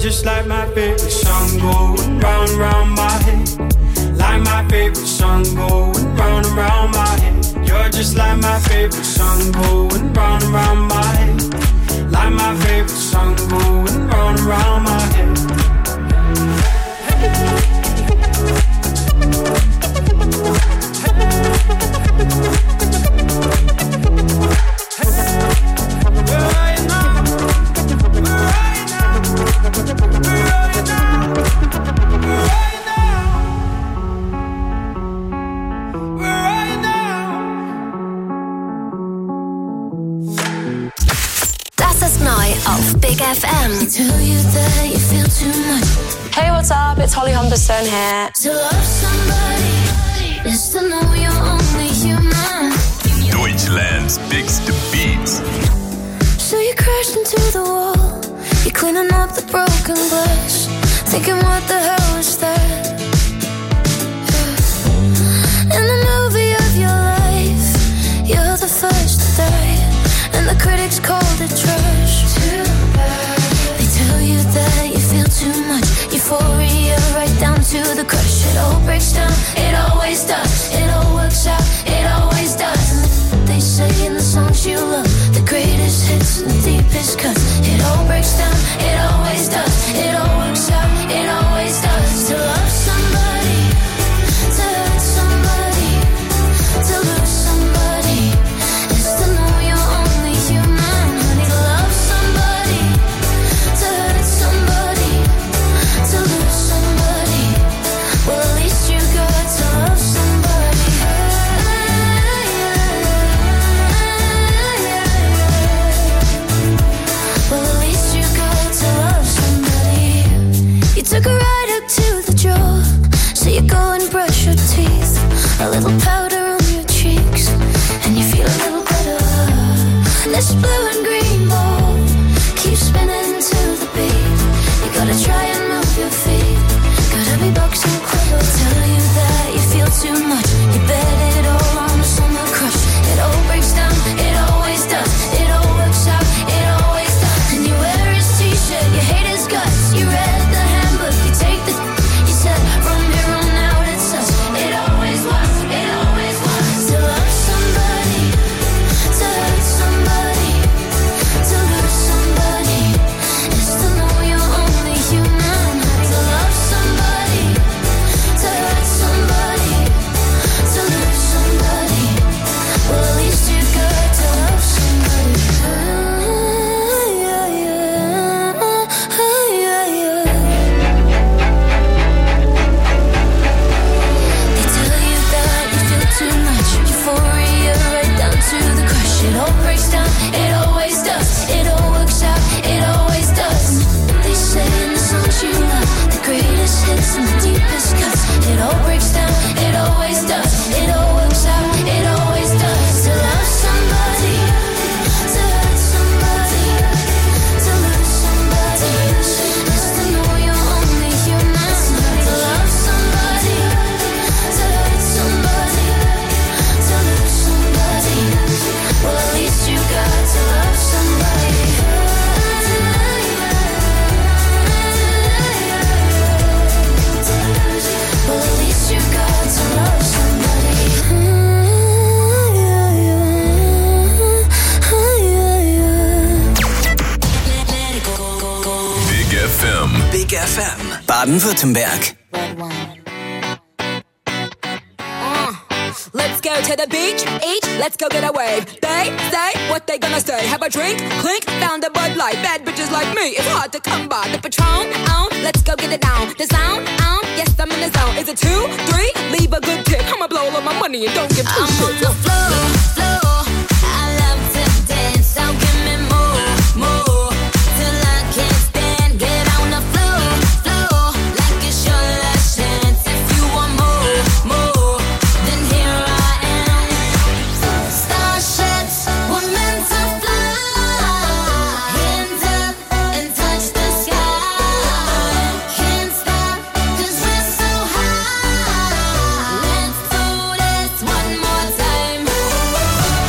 just like my favorite song going round and round my head. Like my favorite song going round and round my head. You're just like my favorite song going round and round my head. Like my favorite song going round and round my head. Auf Big FM. Hey, what's up? It's Holly Humberstone here. To love somebody is to know you're only human. Deutschland's biggest beats. So you crashed into the wall. You're cleaning up the broken glass, thinking what the hell is that? In the movie of your life, you're the first to die, and the critics called it trash. They tell you that you feel too much euphoria, right down to the crush. It all breaks down, it always does. It all works out, it always does. And they say in the songs you love, the greatest hits and the deepest cuts. It all breaks down, it always does. It all works out, it always does. To love somebody, to hurt somebody, to lose somebody, is to know you're only human. Honey, to love somebody, to hurt somebody, to lose somebody. Well, at least you got to love somebody. Well, at least you got to love somebody. You took a ride up to the jaw, so you go and brush your teeth. A little powder on your cheeks, and you feel a little better. This blue and green ball keeps spinning to the beat. You gotta try and move your feet. Gotta be boxing quick. Tell you that you feel too much. You bet it all on a summer crush. It all breaks down, it always does. It all works out, it always does. And you wear his t-shirt, you hate his guts. You read the handbook, you take the. You said from here on out it's us. It always was, it always was. To love somebody, to hurt somebody, to lose somebody, is to know you're only human. To love somebody, to hurt somebody, to lose somebody. Well, at least you got to love somebody. Yeah, yeah, yeah, yeah. They tell you that you feel too much euphoria, right down to the crush. It all breaks down, it always does. It all works out, it always does. They say in the songs you love, the greatest hits and the deepest cuts. It all breaks down, it always does. It all works out, it always does. To love somebody, to hurt somebody, to lose somebody, is to know you're only human. To love somebody, to hurt somebody, to lose somebody. Well, at least you got to love somebody. Well, at least you got to love somebody. Big FM. Big FM Baden-Württemberg. Let's go to the beach, eat, let's go get a wave. They say what they gonna say. Have a drink, clink, found a Bud Light. Bad bitches like me, it's hard to come by. The Patron, let's go get it down. The sound, yes I'm in the zone. Is it 2, 3? Leave a good tip. I'ma blow all of my money and don't give two shits. I'm on the floor, I love to dance. So give me more, till I can't stand. Get on the floor, like it's your last chance. If you want more, then here I am. Starships were meant to fly. Hands up and touch the sky. Can't stop 'cause we're so high. Let's do this one more time.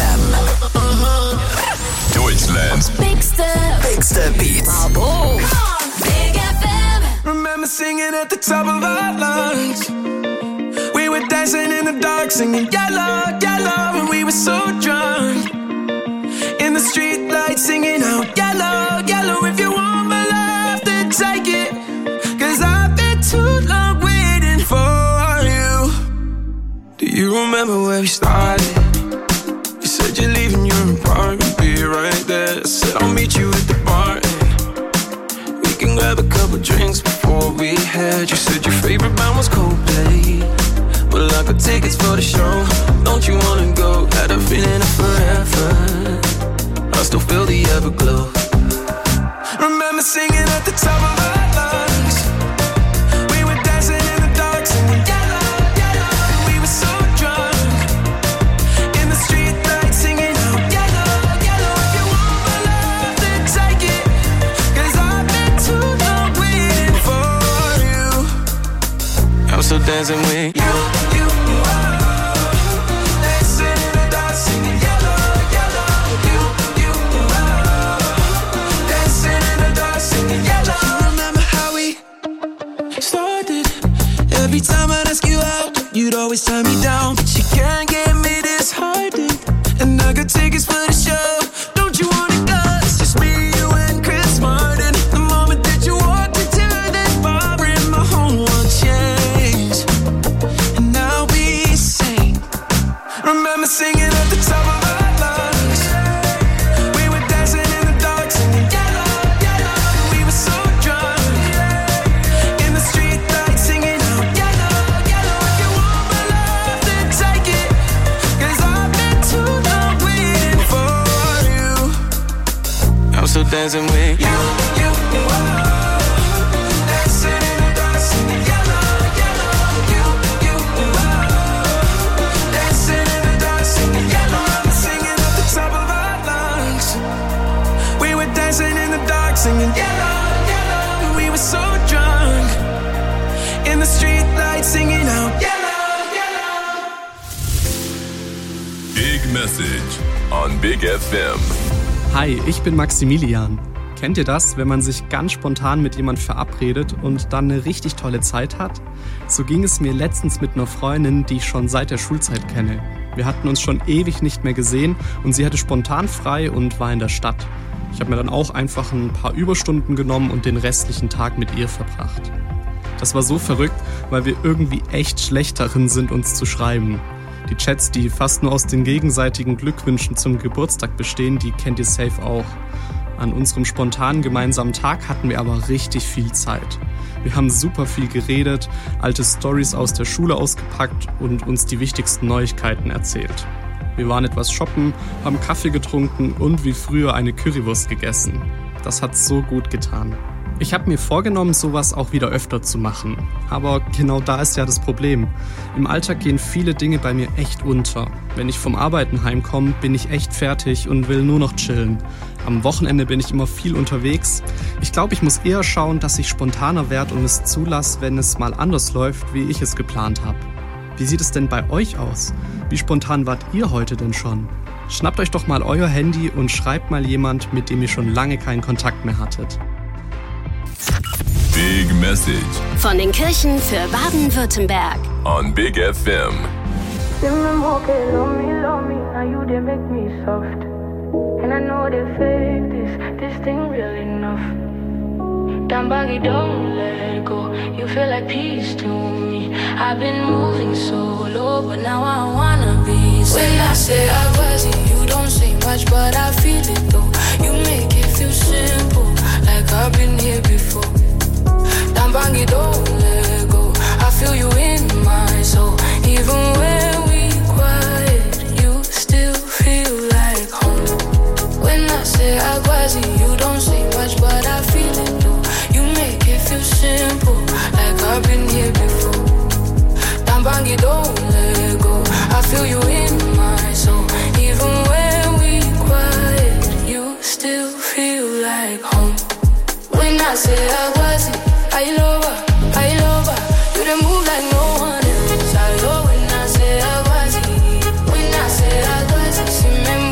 FM. Deutschland's Bigste Beats. Bravo. Big FM. Remember singing at the top of our lungs. We were dancing in the dark, singing yellow, yellow, and we were so drunk. In the street lights, singing out yellow, yellow. If you want my love, then take it. 'Cause I've been too long waiting for you. Do you remember where we started? You said you're leaving your apartment, be right there. I said I'll meet you at the bar. We can grab a couple drinks before we head. You said your favorite band was Coldplay. Well, I got tickets for the show. Don't you wanna go? Had a feeling of forever. I still feel the everglow. Remember singing at the top of our lungs. We were dancing in the dark, singing yellow, yellow. We were so drunk. In the street lights, singing out yellow, yellow. If you want my love, then take it. 'Cause I've been too long waiting for you. I'm still dancing with you. Every time I'd ask you out, you'd always turn me down. But you can't get me disheartened. And I got tickets for the show. Don't you wanna go? It's just me, you, and Chris Martin. The moment that you walked into that bar, in my whole world changed. And I'll be sane. Remember singing at the top of our lungs. We were dancing in the dark, singing yellow, yellow. We were so drunk. In the street lights, singing out yellow, yellow. If you want my love, then take it. 'Cause I've been too long waiting for you. I'm still dancing with you. Dancing in the dark, singing yellow, yellow. Dancing in the dark, singing yellow. I'm singing at the top of our lungs. We were dancing in the dark, singing yellow, yellow. We were so drunk. In the street lights, singing out yellow, yellow. Big Message on Big FM. Hi, ich bin Maximilian. Kennt ihr das, wenn man sich ganz spontan mit jemand verabredet und dann eine richtig tolle Zeit hat? So ging es mir letztens mit einer Freundin, die ich schon seit der Schulzeit kenne. Wir hatten uns schon ewig nicht mehr gesehen und sie hatte spontan frei und war in der Stadt. Ich habe mir dann auch einfach ein paar Überstunden genommen und den restlichen Tag mit ihr verbracht. Das war so verrückt, weil wir irgendwie echt schlecht darin sind, uns zu schreiben. Die Chats, die fast nur aus den gegenseitigen Glückwünschen zum Geburtstag bestehen, die kennt ihr safe auch. An unserem spontanen gemeinsamen Tag hatten wir aber richtig viel Zeit. Wir haben super viel geredet, alte Storys aus der Schule ausgepackt und uns die wichtigsten Neuigkeiten erzählt. Wir waren etwas shoppen, haben Kaffee getrunken und wie früher eine Currywurst gegessen. Das hat so gut getan. Ich habe mir vorgenommen, sowas auch wieder öfter zu machen. Aber genau da ist ja das Problem. Im Alltag gehen viele Dinge bei mir echt unter. Wenn ich vom Arbeiten heimkomme, bin ich echt fertig und will nur noch chillen. Am Wochenende bin ich immer viel unterwegs. Ich glaube, ich muss eher schauen, dass ich spontaner werde und es zulasse, wenn es mal anders läuft, wie ich es geplant habe. Wie sieht es denn bei euch aus? Wie spontan wart ihr heute denn schon? Schnappt euch doch mal euer Handy und schreibt mal jemand, mit dem ihr schon lange keinen Kontakt mehr hattet. Big Message Von den Kirchen für Baden-Württemberg. on Big FM. Say me more, love me, now you they make me soft. And I know they fake this thing real enough. Down baggy, don't let go. You feel like peace to me. I've been moving so low, but now I wanna be. When I say I was you don't say much, but I feel it though. You make it feel simple, like I've been here before. Down baggy, don't let go. I feel you in my soul, even when we quiet, you still feel like home. When I say I was you don't say much, but I feel it though. You make it feel simple, like I've been here before. Down baggy, don't let go. I feel you in my soul, even when we quiet, you still feel like home. When I say I was I love her, you done move like no one else. I love when I say I was when I say I was see me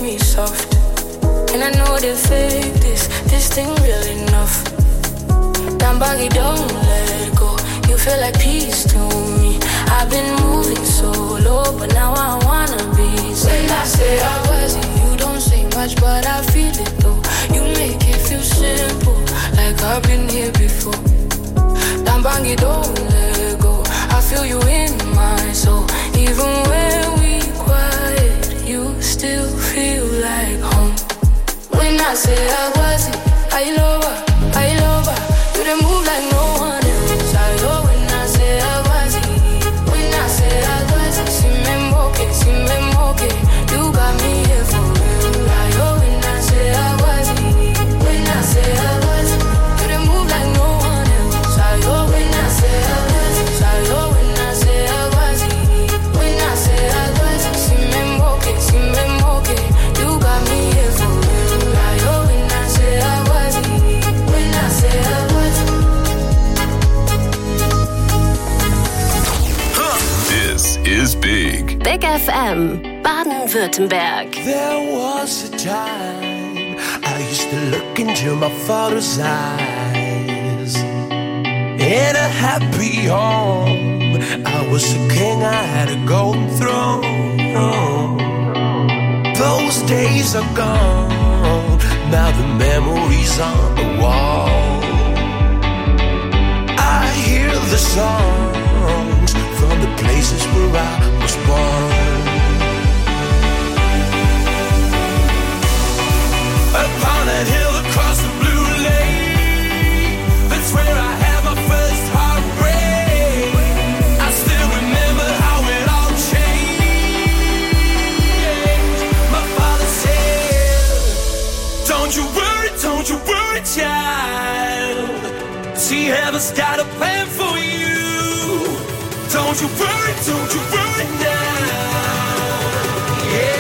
me soft. And I know they fake this thing real enough. Damn baggy, don't let go. You feel like peace to me. I've been moving so low, but now I wanna be. When I say I wasn't, you don't say much, but I feel it though. You make it feel simple, like I've been here before. Damn baggy, don't let go. I feel you in my soul. Even when we quiet, you still feel like home. When I say I wasn't, I love her. You done move like no one else. I love when I say I wasn't. When I say I wasn't, si me moque. You got me here for real. I love when I say I wasn't. When I say I wasn't, you done move like no one else. I love when I say I wasn't. I love when I say I wasn't. When I say I wasn't, si me moque. You got me here for real. I love when I say I wasn't. When I say I wasn't. This is Big. Big FM, Baden-Württemberg. There was a time I used to look into my father's eyes. In a happy home, I was a king, I had a golden throne. Those days are gone, now the memories on the wall. I hear the songs from the places where I was born. Upon that hill across the blue lake, that's where I had my first heartbreak. I still remember how it all changed. My father said, don't you worry, child. See, heaven's got a plan for you. Don't you worry now. Yeah.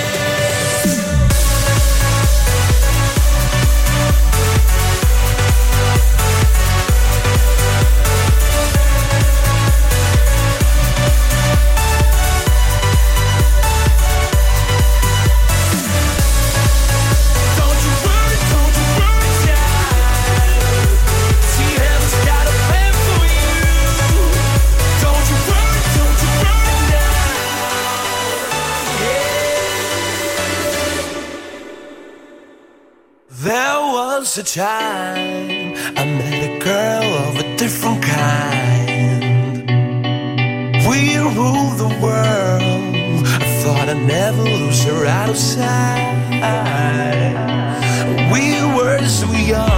A time I met a girl of a different kind. We ruled the world. I thought I'd never lose her out of sight. We were so young.